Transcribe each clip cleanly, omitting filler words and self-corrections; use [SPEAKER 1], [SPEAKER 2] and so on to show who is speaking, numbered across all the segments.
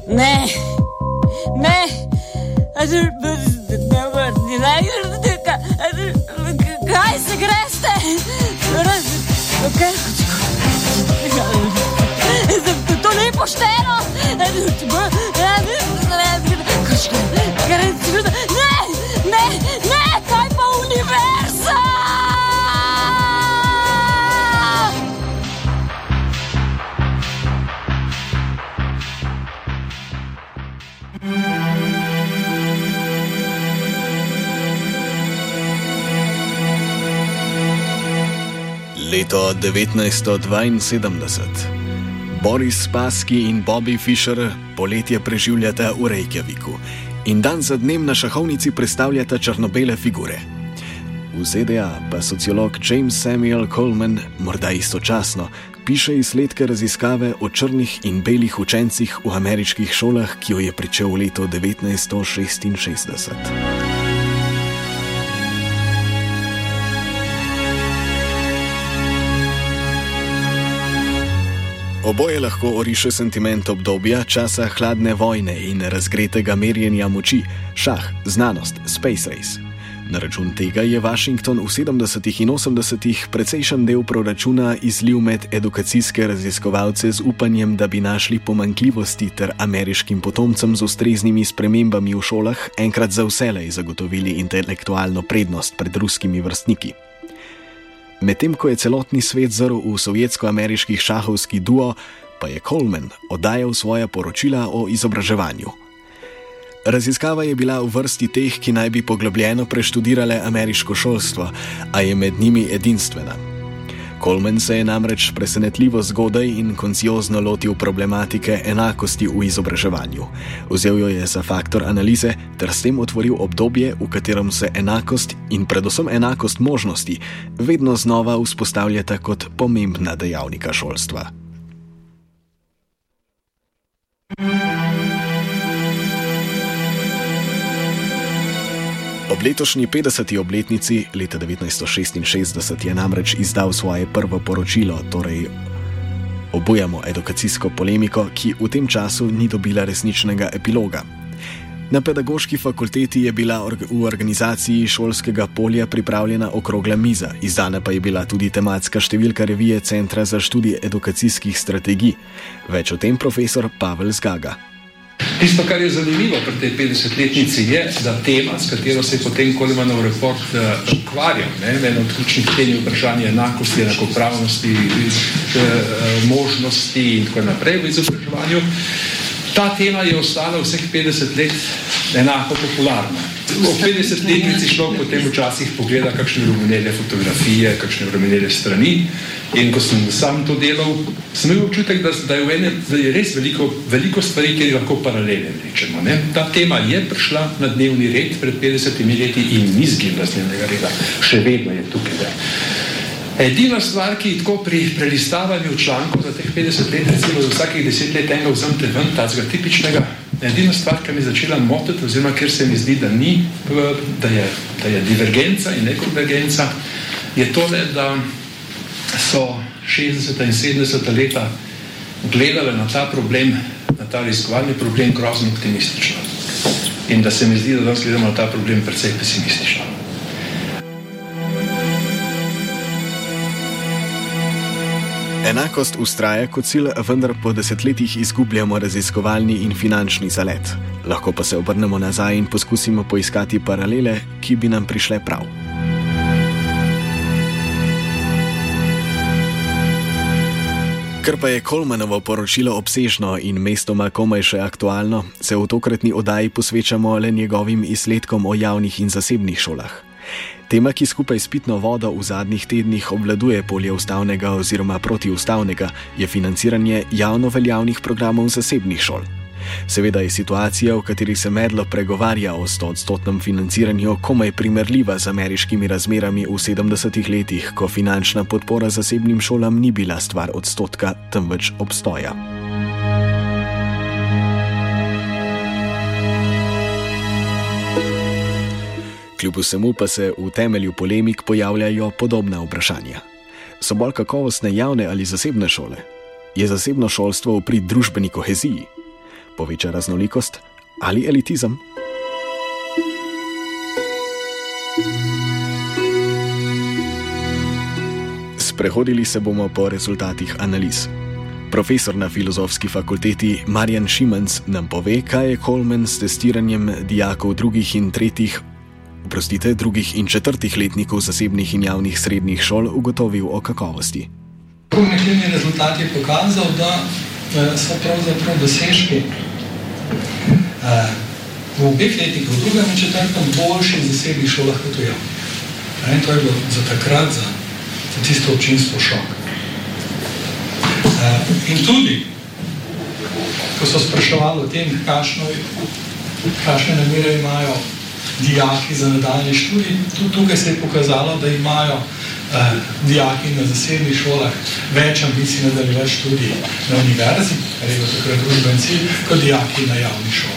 [SPEAKER 1] Ne. Kaj se greste? To ni pošteno. Ne, kaj pa univerza?
[SPEAKER 2] Leto 1972. Boris Spassky in Bobby Fischer poletje preživljata v Reykjaviku in dan za dnem na šahovnici predstavljata črno-bele figure. V ZDA pa sociolog James Samuel Coleman, morda istočasno, piše izsledke raziskave o črnih in belih učencih v ameriških šolah, ki jo je pričel v letu 1966. Oboje lahko oriše sentiment obdobja časa hladne vojne in razgretega merjenja moči, šah, znanost, space race. Na račun tega je Washington v 70. in 80. precejšen del proračuna izlil med edukacijske raziskovalce z upanjem, da bi našli pomanjkljivosti ter ameriškim potomcem z ustreznimi spremembami v šolah enkrat za vselej zagotovili intelektualno prednost pred ruskimi vrstniki. Medtem ko je celotni svet zrl v sovjetsko-ameriški šahovski duo, pa je Coleman oddajal svoja poročila o izobraževanju. Raziskava je bila v vrsti teh, ki naj bi poglobljeno preštudirale ameriško šolstvo, a je med njimi edinstvena. Coleman se je namreč presenetljivo zgodaj in konciozno lotil problematike enakosti v izobraževanju. Vzel jo je za faktor analize ter s tem otvoril obdobje, v katerem se enakost in predvsem enakost možnosti vedno znova vzpostavljata kot pomembna dejavnika šolstva. Ob letošnji 50. obletnici leta 1966 je namreč izdal svoje prvo poročilo, torej Obujamo edukacijsko polemiko, ki v tem času ni dobila resničnega epiloga. Na pedagoški fakulteti je bila v organizaciji šolskega polja pripravljena okrogla miza, izdana pa je bila tudi tematska številka revije Centra za študij edukacijskih strategij. Več o tem profesor Pavel Zgaga.
[SPEAKER 3] Tisto, kar je zanimivo pri tej 50-letnici, je, da tema, s katero se je potem Colemanov report ukvarjal, eno od ključnih tem je vprašanje enakosti, enakopravnosti, možnosti in tako naprej v izobraževanju. Ta tema je ostala vseh 50 let enako popularna. V 50-letnici človek potem včasih pogleda kakšne rumenele fotografije, kakšne rumenele strani in ko sem sam to delal, sem imel občutek, da je res veliko stvari, kjer lahko paralele vlečemo. Ta tema je prišla na dnevni red pred 50 leti in ni zginila z dnevnega reda. Še vedno je tukaj. Edina stvar, ki tako pri prelistavanju člankov za teh 50 let, recimo za vsakih 10 let enega vzemte ven, tazga tipičnega, edina stvar, ki mi je začela motiti, oziroma ker se mi zdi, da je divergenca in nekonvergenca, je tole, da so 60. in 70. leta gledale na ta problem, na ta raziskovalni problem grozno optimistično. In da se mi zdi, da danes gledamo na ta problem precej pesimistično.
[SPEAKER 2] Enakost vztraja kot cilj, vendar po desetletjih izgubljamo raziskovalni in finančni zalet. Lahko pa se obrnemo nazaj in poskusimo poiskati paralele, ki bi nam prišle prav. Ker pa je Colemanovo poročilo obsežno in mestoma komaj še aktualno, se v tokratni oddaji posvečamo le njegovim izsledkom o javnih in zasebnih šolah. Tema, ki skupaj s pitno vodo v zadnjih tednih obvladuje polje ustavnega oziroma protiustavnega, je financiranje javno veljavnih programov zasebnih šol. Seveda je situacija, v kateri se medlo pregovarja o 100% financiranju, komaj primerljiva z ameriškimi razmerami v 70. letih, ko finančna podpora zasebnim šolam ni bila stvar odstotka, temveč obstoja. Kljub vsemu pa se v temelju polemik pojavljajo podobna vprašanja. So bolj kakovostne javne ali zasebne šole? Je zasebno šolstvo v prid družbeni koheziji? poveča raznolikost ali elitizem? Sprehodili se bomo po rezultatih analiz. Profesor na Filozofski fakulteti Marjan Šimenc nam pove, kaj je Coleman s testiranjem dijakov drugih in četrtih letnikov zasebnih in javnih srednjih šol ugotovil o kakovosti.
[SPEAKER 4] Kognitivni rezultat je pokazal, da so pravzaprav dosežki v obeh letih, v drugem in četrtem, boljši v zasebnih šolah kot v javnih. To je bilo za takrat, za tisto občinstvo šok. In tudi, ko so spraševali o tem, kakšne namere imajo dijaki za nadaljnji študij, tudi tukaj se je pokazalo, da imajo dijaki na zasebnih šolah več ambicij nadaljevati študij na univerzi, kar je bilo takrat družben cilj, kot dijaki na javni šoli.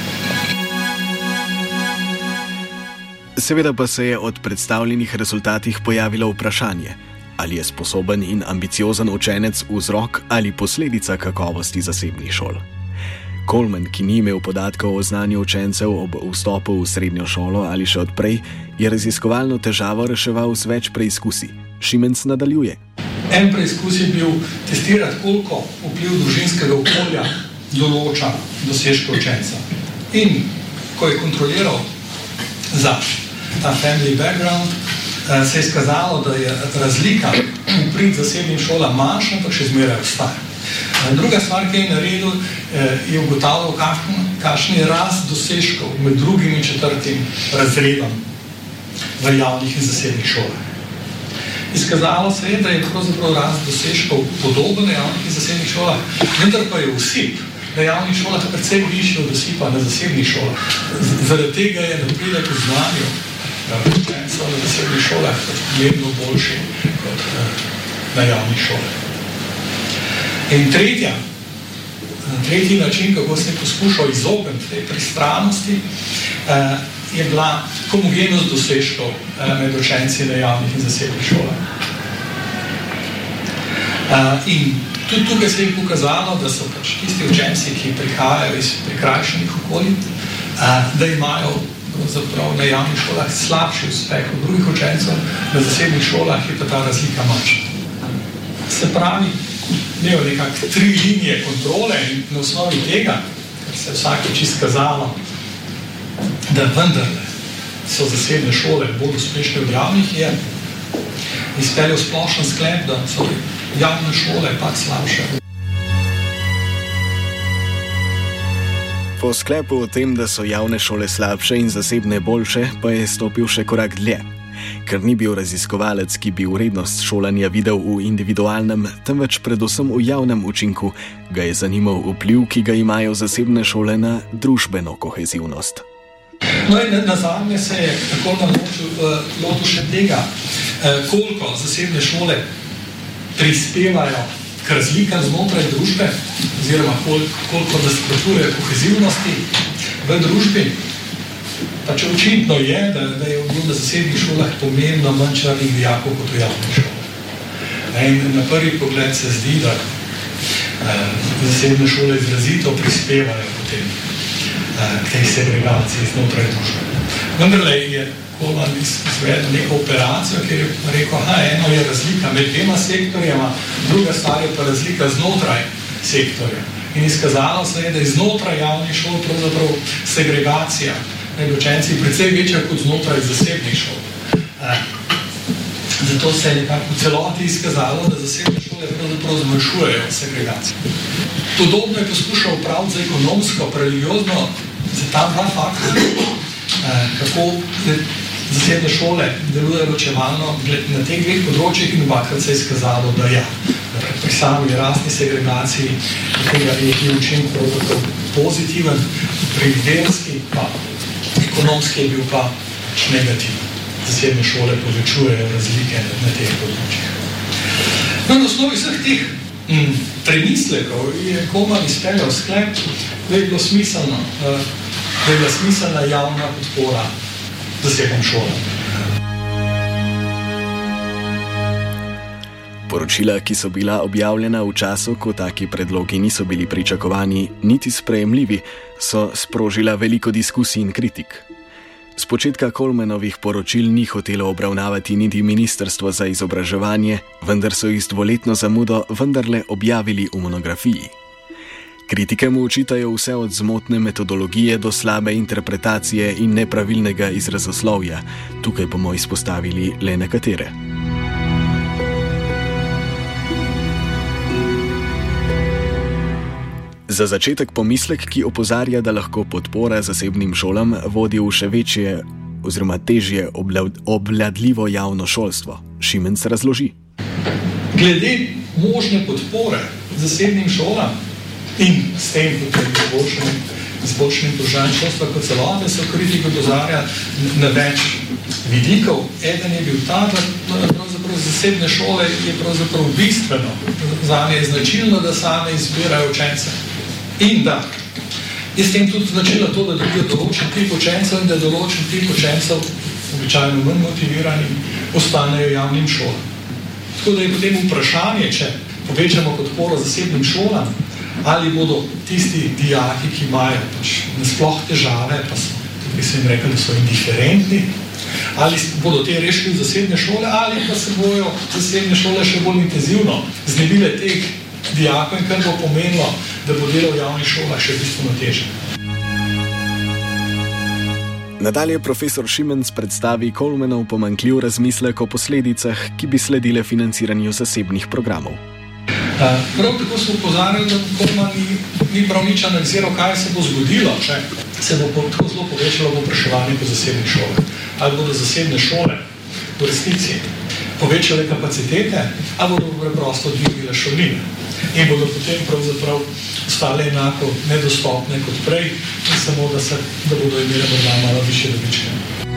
[SPEAKER 2] Seveda pa se je od predstavljenih rezultatih pojavilo vprašanje, ali je sposoben in ambiciozen učenec vzrok ali posledica kakovosti zasebnih šol. Coleman, ki ni imel podatkov o znanju učencev ob vstopu v srednjo šolo ali še odprej, je raziskovalno težavo reševal z več preizkusi. Šimenc nadaljuje.
[SPEAKER 4] En preizkus je bil testirati, koliko vpliv družinskega okolja določa dosežke učenca. In ko je kontroliral za ta family background, se je izkazalo, da je razlika v prid zasebnim šolam manjša, ampak še zmeraj ostaja. Druga stvar, ki je naredil, je ugotavljal, kakšen je rast dosežkov med drugim in četrtim razredom v javnih in zasebnih šolah. Izkazalo se je, da je pravzaprav rast dosežkov podoben na javnih in zasebnih šolah, vendar pa je usip na javnih šolah precej višji od usipa na zasebnih šolah. Zaradi tega je napredek v znanju učencev na zasebnih šolah vedno boljši kot na javnih šolah. In tretji način, kako se je poskušal izogniti tej pristranosti, je bila homogenost dosežkov med učenci na javnih in zasebnih šolah. In tudi tukaj se je pokazalo, da so pač tisti učenci, ki prihajajo iz prikrajšanih okolij, da imajo na javnih šolah slabši uspeh od drugih učencev, na zasebnih šolah je pa ta razlika manjša. Se pravi, imel nekako 3 linije kontrole in na osnovi tega, ker se je vsakeč izkazalo, da vendarle so zasebne šole bolj uspešne od javnih, je izpeljal splošen sklep, da so javne šole pač slabše.
[SPEAKER 2] Po sklepu o tem, da so javne šole slabše in zasebne boljše, pa je stopil še korak dlje. Ker ni bil raziskovalec, ki bi vrednost šolanja videl v individualnem, temveč predvsem v javnem učinku, ga je zanimal vpliv, ki ga imajo zasebne šole na družbeno kohezivnost.
[SPEAKER 4] No in nazadnje se je tako lotil še tega, koliko zasebne šole prispevajo k razlikam znotraj družbe, oziroma koliko nasprotujejo kohezivnosti v družbi. Pač očitno je, da je v zasebnih šolah pomembno manj črnih dijakov kot v javnih šolah. In na prvi pogled se zdi, da zasebne šole izrazito prispevajo potem k tej segregaciji znotraj družbe. Vendarle je Coleman izvedel neko operacijo, kjer je rekel, eno je razlika med dvema sektorjama, druga stvar je pa razlika znotraj sektorja. In izkazalo se je, da je znotraj javnih šol pravzaprav segregacija med učenci precej večja kot znotraj zasebnih šol. Zato se je nekako v celoti izkazalo, da zasebne šole pravzaprav zmanjšujejo segregacijo. Podobno je poskušal upraviti za ekonomsko, religiozno, za ta dva faktorja, kako zasebne šole delujejo ločevalno na teh dveh področjih in obakrat se je izkazalo, da ja. Pri sami rastni segregaciji je učinek pravzaprav pozitiven, pri verski pa ekonomski je bil pa negativen. Zasebne šole povečujejo razlike na teh področjih. Na osnovi vseh teh premislekov je Coleman izpeljal sklep, da je bila smiselna javna podpora zasebnim šolam.
[SPEAKER 2] Poročila, ki so bila objavljena v času, ko taki predlogi niso bili pričakovani niti sprejemljivi, so sprožila veliko diskusij in kritik. Spočetka Colemanovih poročil ni hotelo obravnavati niti Ministrstvo za izobraževanje, vendar so jih z dvoletno zamudo vendarle objavili v monografiji. Kritike mu očitajo vse od zmotne metodologije do slabe interpretacije in nepravilnega izrazoslovja. Tukaj bomo izpostavili le nekatere. Za začetek pomislek, ki opozarja, da lahko podpora zasebnim šolam vodi v še večje oziroma težje obvladljivo javno šolstvo. Šimenc razloži.
[SPEAKER 4] Glede možne podpore zasebnim šolam in s tem izboljšanjem položaja šolstva kot celote so kritiki opozarja na več vidikov. Eden je bil ta, da pravzaprav zasebne šole je pravzaprav bistveno. Zanje je značilno, da same izbirajo učence. In da je s tem tudi značilno to, da dobijo določen tip učencev in da določen tip učencev, običajno manj motivirani, ostanejo javnim šolam. Tako da je potem vprašanje, če povečamo podporo zasebnim šolam, ali bodo tisti dijaki, ki imajo nasploh težave, pa so, tudi bi se jim rekel, da so indiferentni, ali bodo te rešili v zasebne šole, ali pa se bojo zasebne šole še bolj intenzivno znebile teh dijakov in kar bo pomenilo, da bo delo v javnih šolah še bistveno težje.
[SPEAKER 2] Nadalje profesor Šimenc predstavi Colemanov pomanjkljiv razmislek o posledicah, ki bi sledile financiranju zasebnih programov.
[SPEAKER 4] Prav tako smo upozarjali, da Coleman ni prav nič analiziral, kaj se bo zgodilo, če se bo tako zelo povečalo povpraševanje po zasebnih šolah. Ali bodo zasebne šole v resnici povečale kapacitete, ali bodo preprosto dvignile šolnine in bodo potem pravzaprav ostale enako nedostopne kot prej in samo, da bodo imeli morda malo višje dobičke.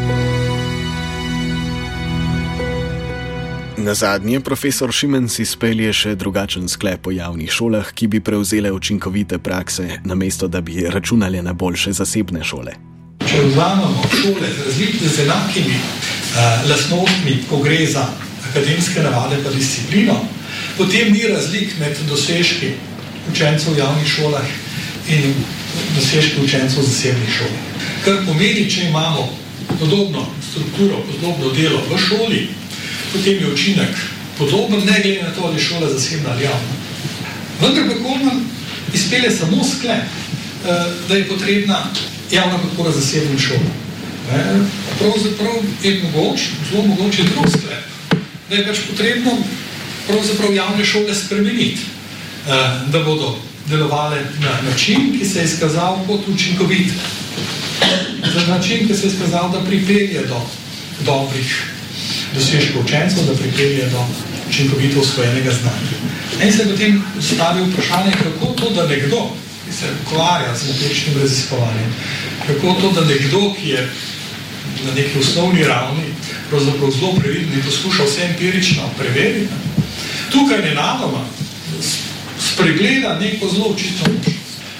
[SPEAKER 2] Nazadnje profesor Šimenc izpelje še drugačen sklep o javnih šolah, ki bi prevzele učinkovite prakse, namesto da bi računale na boljše zasebne šole.
[SPEAKER 4] Če vzamemo šole z enakimi lastnostmi, ko gre za akademske navade pa disciplino, potem ni razlik med dosežki učencev v javnih šolah in dosežki učencev v zasebnih šolah. Kar pomeni, če imamo podobno strukturo, podobno delo v šoli, potem je učinek podoben, ne glede na to, ali je šola zasebna ali javna. Vendar pa Coleman izpelje samo sklep, da je potrebna javna podpora zasebnim šolam. Pravzaprav je zelo mogoče drug sklep, da je pač potrebno pravzaprav javne šole spremeniti, da bodo delovale na način, ki se je izkazal kot učinkovit. Za način, ki se je izkazal, da pripelje do dobrih dosežkov učencev, da pripelje do učinkovito usvojenega znanja. In se potem stavi vprašanje, kako to, da nekdo, ki se ukvarja z empiričnim raziskovanjem, kako to, da nekdo, ki je na neki osnovni ravni, pravzaprav zelo previden in poskuša vse empirično preveriti, tukaj nenadoma spregleda neko zelo očitno možnost.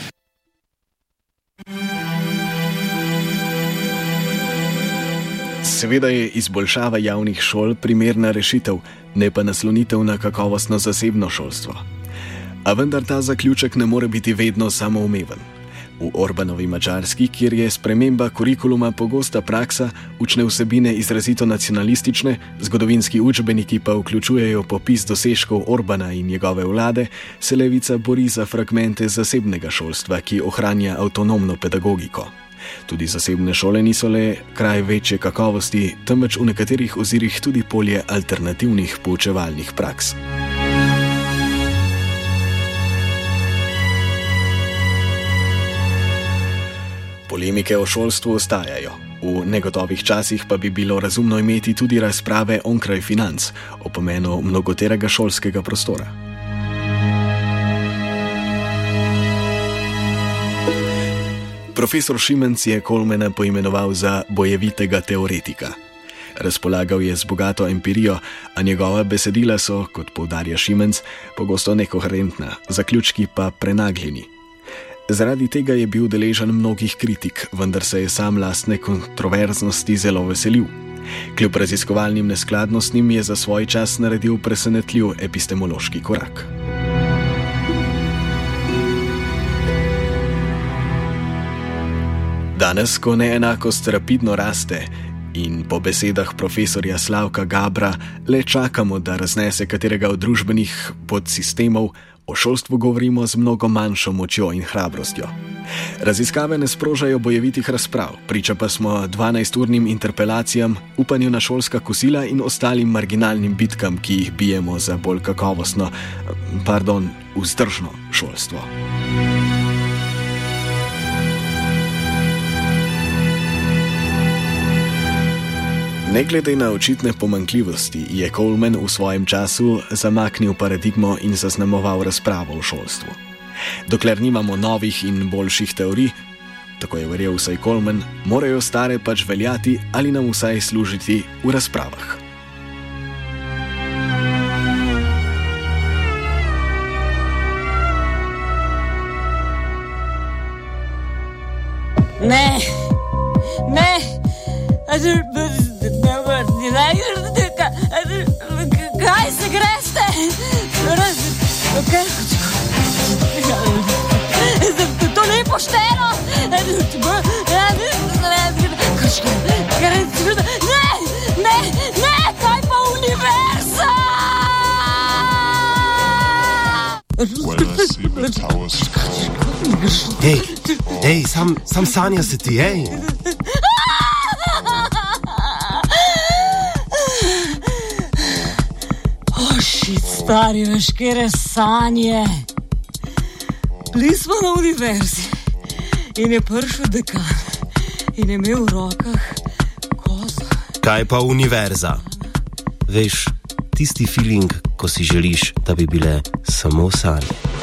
[SPEAKER 2] Seveda je izboljšava javnih šol primerna rešitev, ne pa naslonitev na kakovostno zasebno šolstvo. A vendar ta zaključek ne more biti vedno samoumeven. V Orbanovi Madžarski, kjer je sprememba kurikuluma pogosta praksa, učne vsebine izrazito nacionalistične, zgodovinski učbeniki pa vključujejo popis dosežkov Orbana in njegove vlade, se levica bori za fragmente zasebnega šolstva, ki ohranja avtonomno pedagogiko. Tudi zasebne šole niso le kraj večje kakovosti, temveč v nekaterih ozirih tudi polje alternativnih poučevalnih praks. Polemike o šolstvu ostajajo. V negotovih časih pa bi bilo razumno imeti tudi razprave onkraj financ o pomenu mnogoterega šolskega prostora. Profesor Šimenc je Colemana poimenoval za bojevitega teoretika. Razpolagal je z bogato empirijo, a njegova besedila so, kot poudarja Šimenc, pogosto nekoherentna, zaključki pa prenagljeni. Zaradi tega je bil deležen mnogih kritik, vendar se je sam lastne kontroverznosti zelo veselil. Kljub raziskovalnim neskladnostim je za svoj čas naredil presenetljiv epistemološki korak. Danes, ko neenakost rapidno raste in po besedah profesorja Slavka Gabra le čakamo, da raznese katerega od družbenih podsistemov, o šolstvu govorimo z mnogo manjšo močjo in hrabrostjo. Raziskave ne sprožajo bojevitih razprav, priča pa smo 12-urnim interpelacijam, upanju na šolska kosila in ostalim marginalnim bitkam, ki jih bijemo za bolj kakovostno, vzdržno šolstvo. Ne glede na očitne pomanjkljivosti, je Coleman v svojem času zamaknil paradigmo in zaznamoval razpravo o šolstvu. Dokler nimamo novih in boljših teorij, tako je verjel vsaj Coleman, morajo stare pač veljati ali nam vsaj služiti v razpravah.
[SPEAKER 1] Ne. Kaj se greste? To ni pošteno. Ne, kaj pa univerza?
[SPEAKER 5] Hej, sam sanja se ti, hej.
[SPEAKER 1] Stari, veš, kere sanje. Bili smo na univerzi in je prišel dekan in je imel v rokah kozo.
[SPEAKER 5] Kaj pa univerza? Veš, tisti feeling, ko si želiš, da bi bile samo sanje.